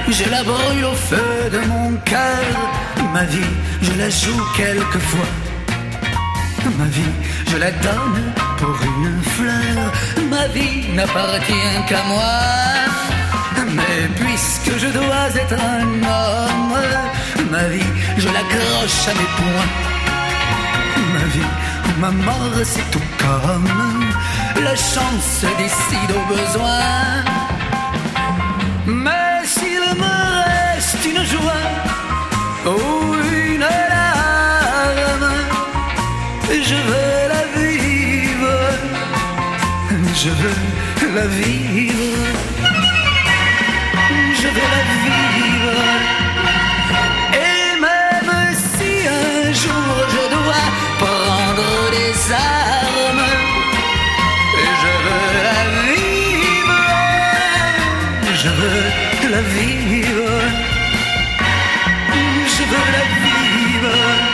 je la brûle au feu de mon cœur. Ma vie, je la joue quelquefois. Ma vie, je la donne pour une fleur. Ma vie n'appartient qu'à moi. Mais puisque je dois être un homme, ma vie, je l'accroche à mes poings. Ma vie, ma mort, c'est tout comme la chance décide au besoin. Mais s'il me reste une joie ou une larme, je veux la vivre, je veux la vivre, je veux la vivre. Et même si un jour je dois prendre des armes, je veux la vivre, je veux la vivre, je veux la vivre.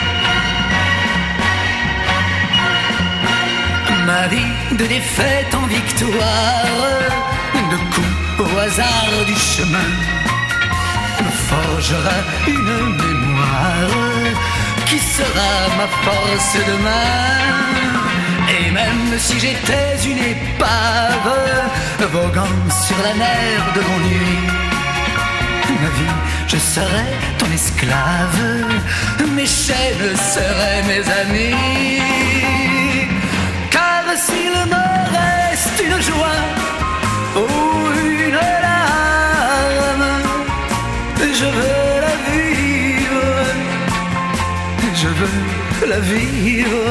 Ma vie de défaite en victoire, de coups au hasard du chemin, me forgera une mémoire qui sera ma force demain. Et même si j'étais une épave voguant sur la mer de l'ennui, ma vie, je serais ton esclave, mes chaînes seraient mes amis. Car s'il me reste une joie ou une larme, je veux la vivre, je veux la vivre,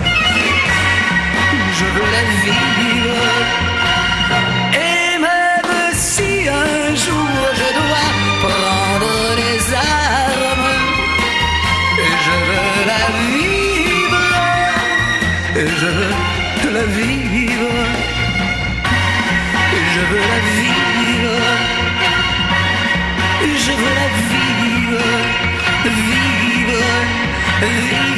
je veux la vivre. Et même si un jour je dois prendre les armes, je veux la vivre, je veux la vivre, je veux la vivre, je veux la vivre, vivre, vivre.